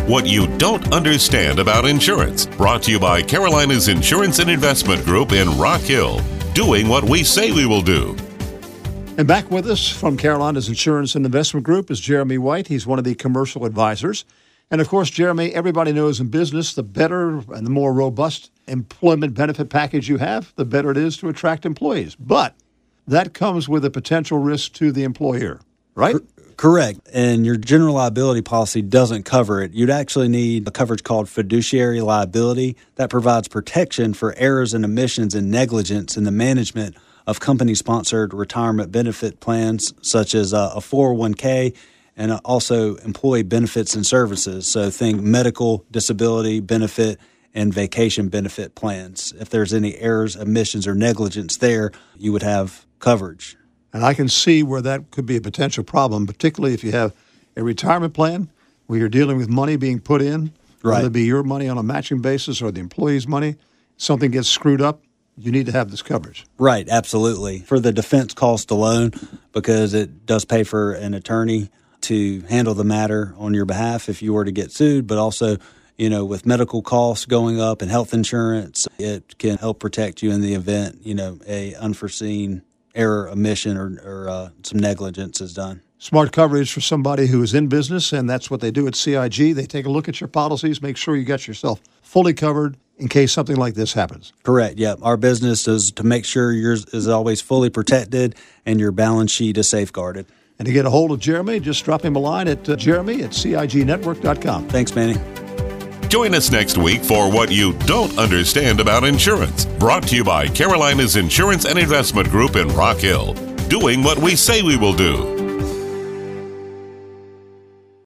What You Don't Understand About Insurance. Brought to you by Carolina's Insurance and Investment Group in Rock Hill. Doing what we say we will do. And back with us from Carolina's Insurance and Investment Group is Jeremy White. He's one of the commercial advisors. And, of course, Jeremy, everybody knows in business the better and the more robust employment benefit package you have, the better it is to attract employees. But that comes with a potential risk to the employer, right? Correct. And your general liability policy doesn't cover it. You'd actually need a coverage called fiduciary liability that provides protection for errors and omissions and negligence in the management of company-sponsored retirement benefit plans, such as a 401k and also employee benefits and services. So think medical, disability benefit, and vacation benefit plans. If there's any errors, omissions, or negligence there, you would have coverage. And I can see where that could be a potential problem, particularly if you have a retirement plan where you're dealing with money being put in, right, whether it be your money on a matching basis or the employee's money. Something gets screwed up, you need to have this coverage. Right, absolutely. For the defense cost alone, because it does pay for an attorney to handle the matter on your behalf if you were to get sued, but also, with medical costs going up and health insurance, it can help protect you in the event, a unforeseen error, omission, or some negligence is done. Smart coverage for somebody who is in business, and that's what they do at CIG. They take a look at your policies, make sure you got yourself fully covered in case something like this happens. Correct, yeah. Our business is to make sure yours is always fully protected and your balance sheet is safeguarded. And to get a hold of Jeremy, just drop him a line at jeremy@cignetwork.com. Thanks, Manny. Join us next week for What You Don't Understand About Insurance. Brought to you by Carolina's Insurance and Investment Group in Rock Hill. Doing what we say we will do.